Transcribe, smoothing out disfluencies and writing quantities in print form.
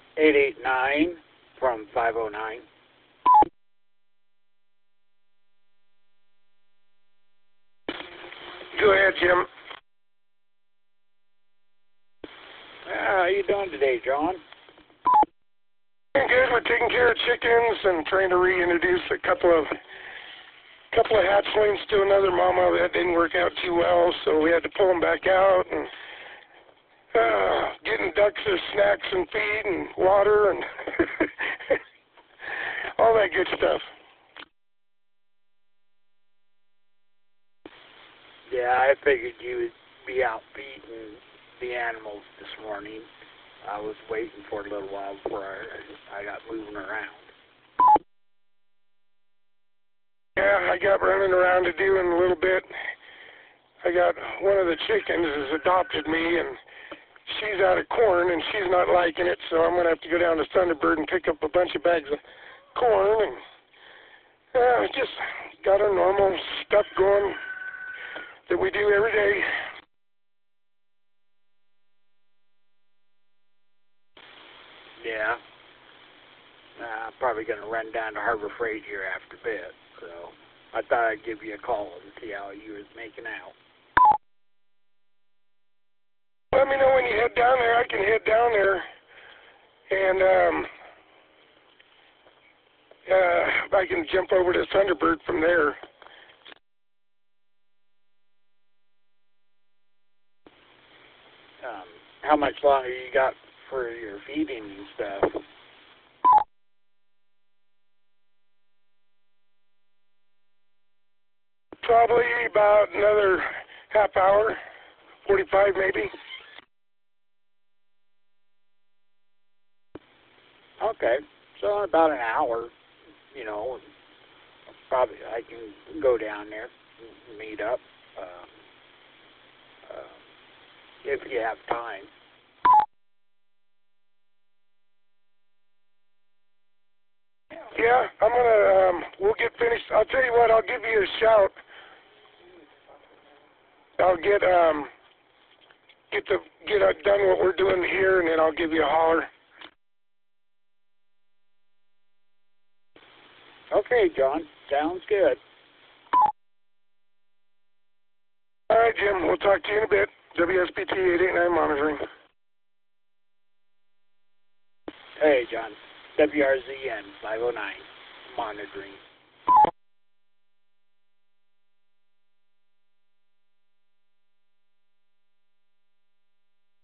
889 from 509. Go ahead, Jim. How you doing today, John? Good. We're taking care of chickens and trying to reintroduce a couple of hatchlings to another mama that didn't work out too well, so we had to pull them back out and getting ducks their snacks and feed and water and all that good stuff. Yeah, I figured you would be out feeding the animals this morning. I was waiting for a little while before I got moving around. Yeah, I got running around to do in a little bit. I got one of the chickens has adopted me, and she's out of corn, and she's not liking it, so I'm going to have to go down to Thunderbird and pick up a bunch of bags of corn, and just got our normal stuff going that we do every day. Yeah. I'm probably going to run down to Harbor Freight here after a bit, so I thought I'd give you a call and see how you was making out. Let me know when you head down there. I can head down there, and I can jump over to Thunderbird from there. How much longer you got for your feeding and stuff? Probably about another half hour, 45 maybe. Okay, so in about an hour, probably I can go down there and meet up if you have time. Yeah, I'm gonna, we'll get finished. I'll tell you what, I'll give you a shout. I'll get done what we're doing here, and then I'll give you a holler. Okay, John. Sounds good. All right, Jim. We'll talk to you in a bit. WSPT 889 monitoring. Hey, John. WRZN 509 monitoring.